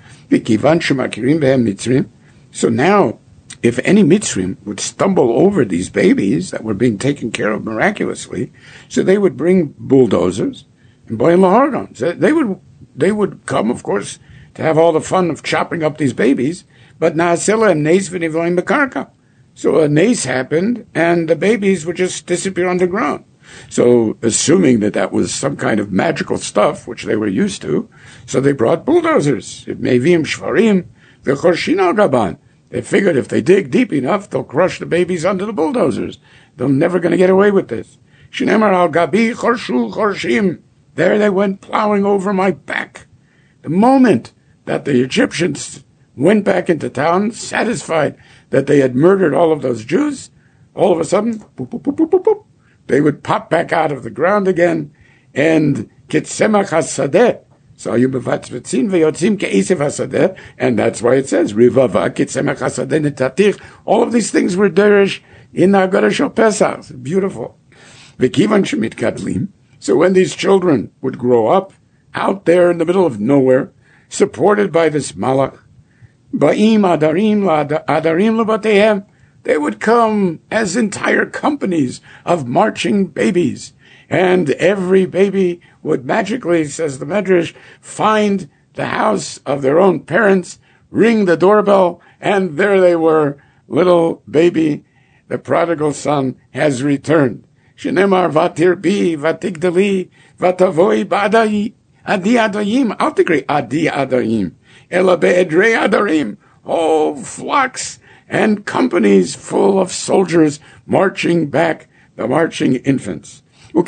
So now, if any Mitzrim would stumble over these babies that were being taken care of miraculously, so they would bring bulldozers and boy lahardons. They would come, of course, to have all the fun of chopping up these babies, but naasela and neis v'nivloim bekarka. So a nace happened, and the babies would just disappear underground. So assuming that that was some kind of magical stuff, which they were used to, so they brought bulldozers. Mevim shvarim v'chorshin al gaban. They figured if they dig deep enough, they'll crush the babies under the bulldozers. They're never going to get away with this. Shnemar al gabi chorshu chorshim. There they went plowing over my back. The moment that the Egyptians went back into town, satisfied that they had murdered all of those Jews, all of a sudden, boop, boop, boop, boop, boop, boop, they would pop back out of the ground again, and kitzemach hasadeh. So you bevatzvetzin veyotzim ke'isif hasadeh, and that's why it says rivava kitzemach hasadeh netatich. All of these things were derish in Haggadah Shel Pesach. Beautiful. V'kivan shemit kadlim. So when these children would grow up out there in the middle of nowhere, supported by this malach, ba'im adarim lebatehem, they would come as entire companies of marching babies. And every baby would magically, says the Medrash, find the house of their own parents, ring the doorbell, and there they were, little baby, the prodigal son has returned. Shenemar vatir bi, vatigdali, vatavoi ba'adai, adi adayim, altigri adi adayim, ela be'edrei adarim, whole flocks and companies full of soldiers marching back, the marching infants. They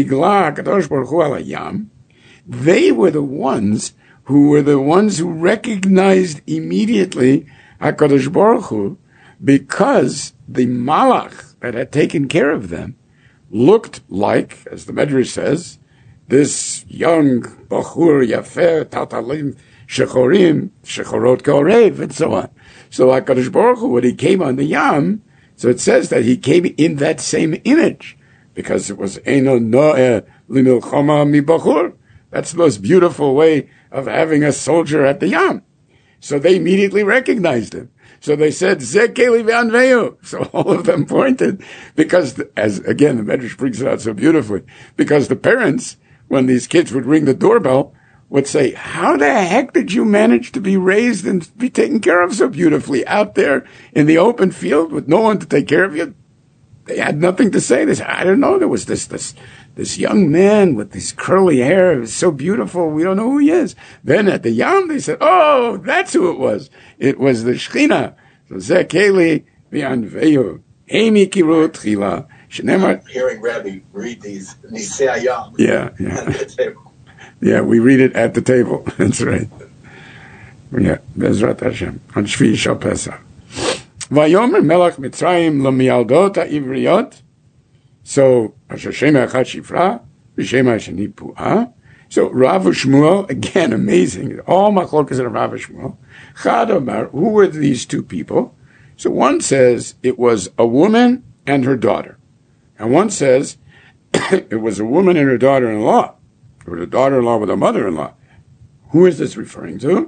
were the ones who recognized immediately HaKadosh Baruch Hu, because the malach that had taken care of them looked like, as the Medrash says, this young bachur yafer tatalim shechorim shechorot korev, and so on. So HaKadosh Baruch Hu, when he came on the Yam, so it says that he came in that same image, because it was Eino Noeh Limilchoma Mi Bachur. That's the most beautiful way of having a soldier at the Yam. So they immediately recognized him. So they said, Ze Keli V'Anveyu. So all of them pointed, because, as again, the Medrash brings it out so beautifully, because the parents, when these kids would ring the doorbell, would say, how the heck did you manage to be raised and be taken care of so beautifully out there in the open field with no one to take care of you? They had nothing to say. They said, I don't know. There was this young man with this curly hair. It was so beautiful. We don't know who he is. Then at the Yam, they said, oh, that's who it was. It was the Shechina. So Zeh Keli V'Anveyu. Emi Kiru Tchila. I'm hearing Rabbi read these Nisei Yam. Yeah. At the table. Yeah, we read it at the table. That's right. Yeah, Bezrat Hashem. On Shvi Shal Pesach. Vayomer Melech Mitzrayim L'Mialdot HaIvriyot. So, Asher Shema Echad Shifra, V'Shema Sheni Pu'ah. So, Rav Shmuel, again, amazing. All machlokas of Rav Shmuel. Chad Omar, who were these two people? So one says it was a woman and her daughter. And one says it was a woman and her daughter-in-law. Or the daughter-in-law with a mother-in-law. Who is this referring to?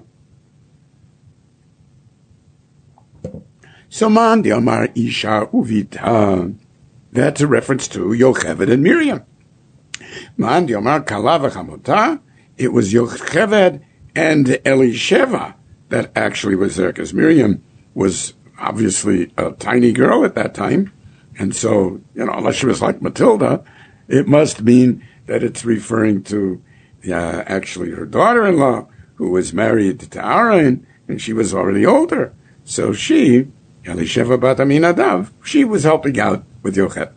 So man di Amar Isha Uvita. That's a reference to Yocheved and Miriam. Man di Amar Kala v'Chamota. It was Yocheved and Elisheva that actually was there, because Miriam was obviously a tiny girl at that time. And so, unless she was like Matilda, it must mean that it's referring to actually her daughter-in-law, who was married to Aaron, and she was already older. So she, Elisheva bat Aminadav, she was helping out with Yocheved.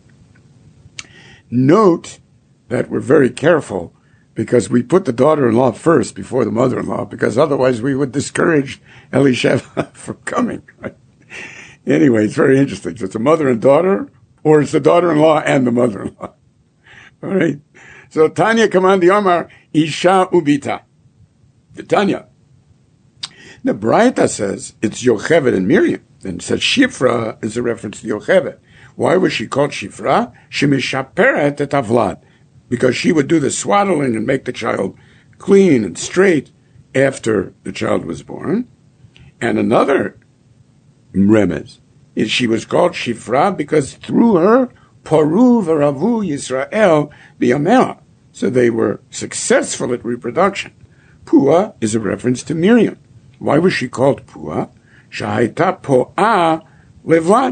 Note that we're very careful, because we put the daughter-in-law first before the mother-in-law, because otherwise we would discourage Elisheva from coming. Right? Anyway, it's very interesting. So it's a mother and daughter, or it's the daughter-in-law and the mother-in-law. All right. So Tanya command the Omar Isha Ubita. The Tanya. The Braita says it's Yocheved and Miriam. And it says Shifra is a reference to Yocheved. Why was she called Shifra? She mishaperet et avlad. Because she would do the swaddling and make the child clean and straight after the child was born. And another remez is she was called Shifra because through her Paru v'Ravu Yisrael b'Yamela. So they were successful at reproduction. Pua is a reference to Miriam. Why was she called Pua? Shahaita Po'ah Levlad.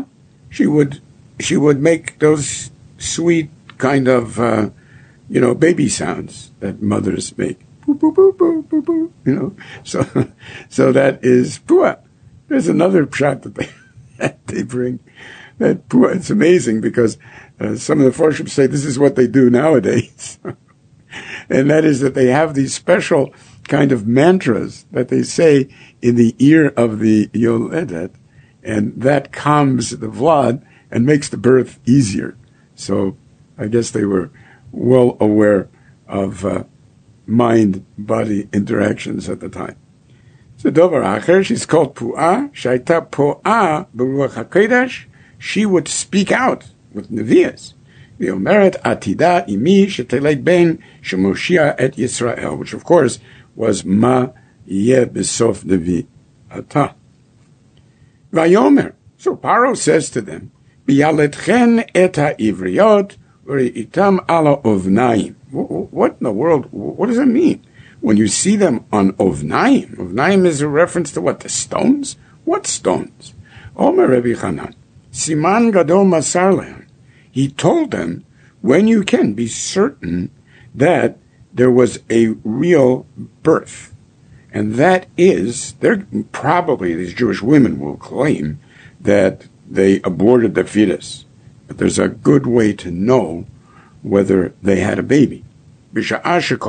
she would make those sweet kind of baby sounds that mothers make. Boo, boo, boo, boo, boo, boo, so that is pua. There's another pshat that they bring. That pua, it's amazing because some of the Farshim say this is what they do nowadays. And that is that they have these special kind of mantras that they say in the ear of the yoledet, and that calms the vlad and makes the birth easier. So I guess they were well aware of mind-body interactions at the time. So Dover Acher, she's called Pu'ah, Shaita Pu'ah B'Ruach HaKodesh. She would speak out with Nevi'as. V'omeret Atida Imi Shetelei Ben Shemoshia Et Yisrael, which of course was Ma Yeh B'Sof Nevi Ata. Vayomer, so Paro says to them, Biyaletchen et ha'ivriot v'reitam ala ovnaim. What in the world, what does it mean? When you see them on ovnaim, ovnaim is a reference to what, the stones? What stones? Omer Rabbi Chanan, Siman Gadol Masar Lehem. He told them, when you can be certain that there was a real birth. And that is, probably these Jewish women will claim that they aborted the fetus. But there's a good way to know whether they had a baby. You should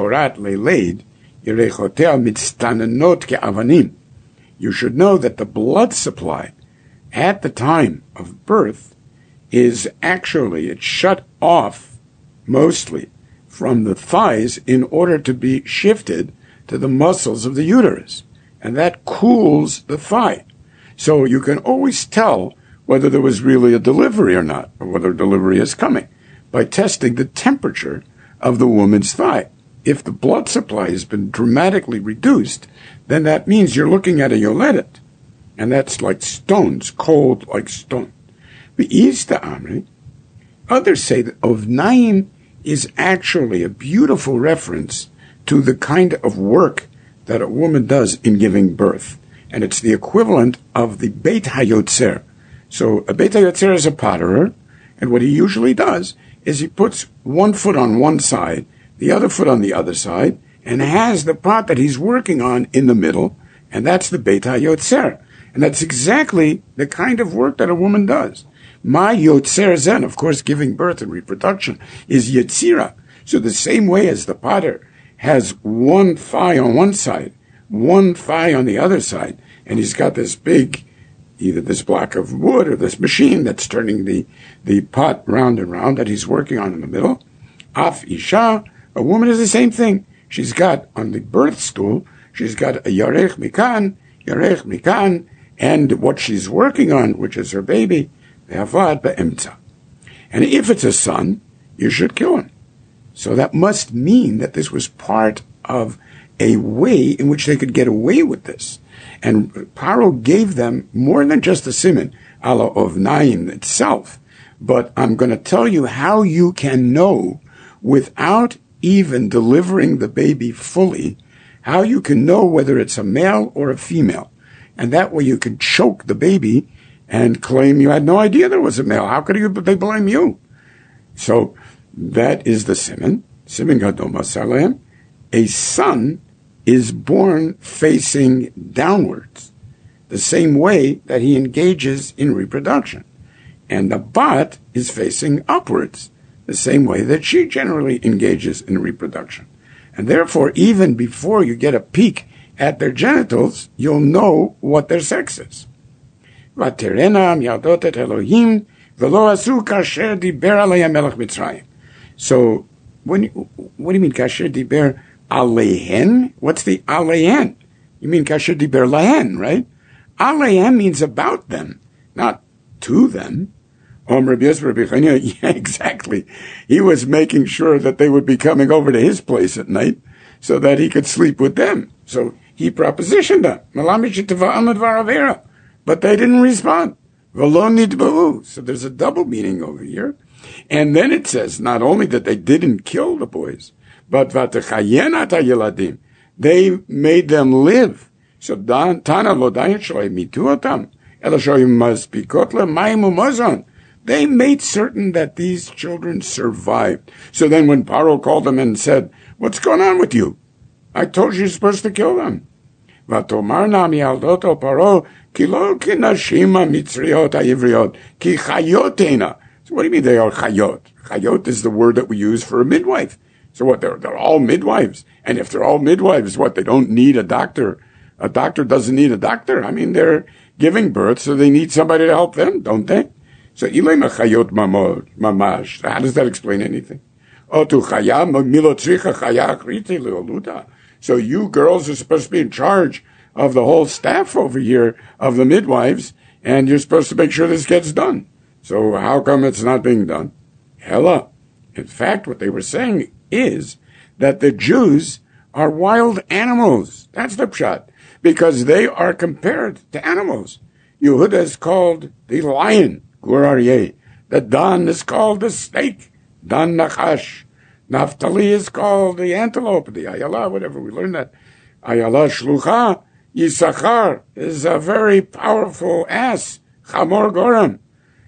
know that the blood supply at the time of birth is actually, it's shut off mostly from the thighs in order to be shifted to the muscles of the uterus. And that cools the thigh. So you can always tell whether there was really a delivery or not, or whether a delivery is coming, by testing the temperature of the woman's thigh. If the blood supply has been dramatically reduced, then that means you're looking at a yoledet. And that's like stones, cold like stone. Others say that ovnaim is actually a beautiful reference to the kind of work that a woman does in giving birth. And it's the equivalent of the Beit HaYotzer. So a Beit HaYotzer is a potterer, and what he usually does is he puts one foot on one side, the other foot on the other side, and has the pot that he's working on in the middle, and that's the Beit HaYotzer. And that's exactly the kind of work that a woman does. Ma Yotzer Zen, of course, giving birth and reproduction, is Yetzira. So the same way as the potter has one thigh on one side, one thigh on the other side, and he's got this big, either this block of wood or this machine that's turning the pot round and round that he's working on in the middle. Af Isha, a woman is the same thing. She's got, on the birth stool, she's got a Yarech Mikan, and what she's working on, which is her baby, Ve'avad Be'emtza. And if it's a son, you should kill him. So that must mean that this was part of a way in which they could get away with this. And Paro gave them more than just a siman, ala ovnaim itself. But I'm going to tell you how you can know, without even delivering the baby fully, how you can know whether it's a male or a female. And that way you can choke the baby and claim you had no idea there was a male. How could they blame you? So that is the siman gadol masar lehem. A son is born facing downwards, the same way that he engages in reproduction. And the bat is facing upwards, the same way that she generally engages in reproduction. And therefore, even before you get a peek at their genitals, you'll know what their sex is. Vaterenam yaldot et Elohim v'lo asu kasher diber aleihem melech Mitzrayim. So, what do you mean kasher diber aleihen? What's the aleihen? You mean kasher diber lahen, right? Aleihem means about them, not to them. Rabbi Chania, yeah, exactly. He was making sure that they would be coming over to his place at night so that he could sleep with them. So he propositioned them. But they didn't respond. So there's a double meaning over here. And then it says, not only that they didn't kill the boys, but they made them live. So Tana lo dayan shalei mitu otam, ela shoyim mazpikot lemayim umazon. They made certain that these children survived. So then when Paro called them and said, what's going on with you? I told you you're supposed to kill them. ותאמרנה מילדות אל פרעה, כי לא כנשים המצריות העבריות, כי חיות הנה. So what do you mean they are chayot? Chayot is the word that we use for a midwife. So what, they're all midwives. And if they're all midwives, what, they don't need a doctor? A doctor doesn't need a doctor. I mean, they're giving birth, so they need somebody to help them, don't they? So ilay machayot mamash. How does that explain anything? Otu chaya milotzricha chaya achriti leoluda. So you girls are supposed to be in charge of the whole staff over here of the midwives, and you're supposed to make sure this gets done. So how come it's not being done? Hella. In fact, what they were saying is that the Jews are wild animals. That's the pshat. Because they are compared to animals. Yehuda is called the lion, Gur Aryeh. The Dan is called the snake, Dan Nachash. Naphtali is called the antelope, the Ayala, whatever. We learned that. Ayala Shlucha. Yisachar is a very powerful ass. Chamor Goram.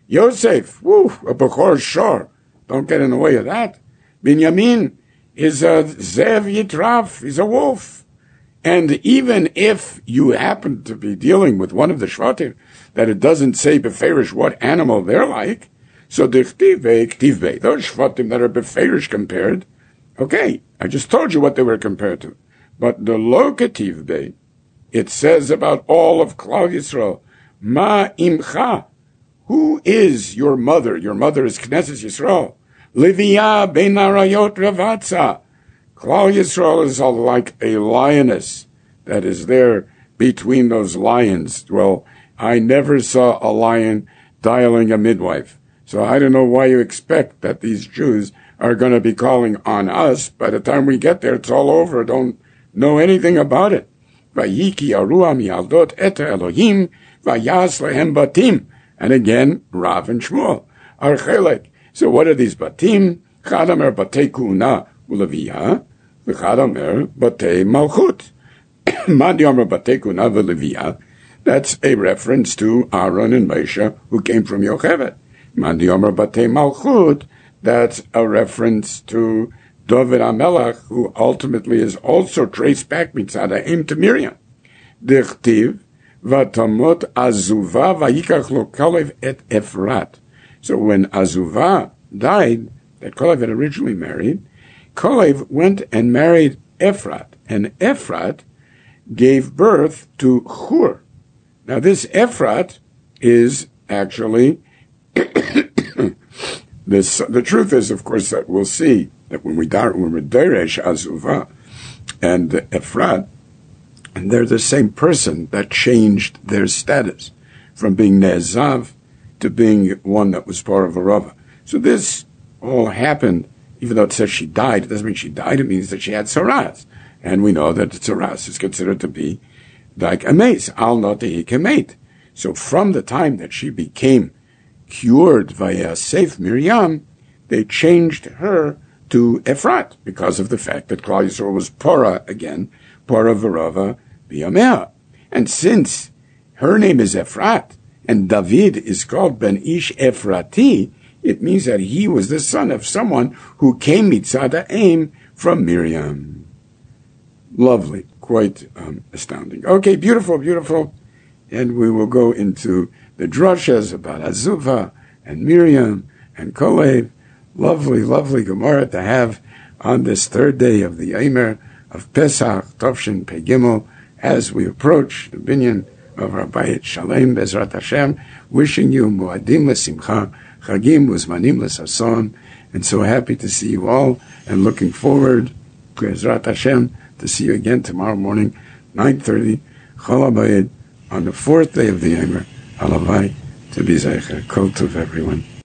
Yosef, a Bechor Shor. Don't get in the way of that. Binyamin is a Zev Yitraf. He's a wolf. And even if you happen to be dealing with one of the Shvatim, that it doesn't say beferish what animal they're like, so the Ktivbe, those Shvatim that are beferish compared, okay, I just told you what they were compared to. But the Lo Ktivbe, it says about all of Klal Yisrael, Ma imcha, who is your mother? Your mother is Knesset Yisrael. Livia ben Arayot Ravatza. Klal Yisrael is like a lioness that is there between those lions. Well, I never saw a lion dialing a midwife. So I don't know why you expect that these Jews are going to be calling on us. By the time we get there, it's all over. Don't know anything about it. Vayiki arua mialdot et Elohim vayas lehem batim. And again, Rav and Shmuel are chelek. So what are these batim? Chadamer batei kuna uleviya, v'chadamer batei malchut. Madyomer batei kuna v'leviya. That's a reference to Aaron and Moshe who came from Yocheved. Madyomer batei malchut. That's a reference to David HaMelech, who ultimately is also traced back mitzad ha'im to Miriam. Dichtiv v'tamot Azuvah v'yikach lo Kalev et Efrat. So when Azuvah died, that Kalev had originally married, Kalev went and married Ephrat, and Ephrat gave birth to Hur. Now this Ephrat is actually the truth is, of course, that we'll see that when we're Deresh Azuvah and Ephrat, and they're the same person that changed their status from being Nezav to being one that was part of a Rava. So this all happened, even though it says she died, it doesn't mean she died, it means that she had Saras. And we know that Saras is considered to be like a mace, al notehi kemet. So from the time that she became cured via Seif Miriam, they changed her to Ephrat because of the fact that Klal Yisrael was Porah again, Porah V'Rava B'Yamea. And since her name is Ephrat, and David is called Ben Ish Ephrati, it means that he was the son of someone who came mitzad ha'im from Miriam. Lovely, quite astounding. Okay, beautiful, beautiful. And we will go into the drashas about Azuvah and Miriam and Kalev. Lovely, lovely Gemara to have on this third day of the Eimer of Pesach, Tovshin Pei Gimel, as we approach the binyan of our Bayit Shalem, Bezrat Hashem, wishing you Muadim L'Simcha, Chagim Uzmanim L'Sason, and so happy to see you all, and looking forward, Bezrat Hashem, to see you again tomorrow morning, 9:30, Chol HaBayit, on the fourth day of the Eimer, Halavai, to be Zeicher. Kol Tov, everyone.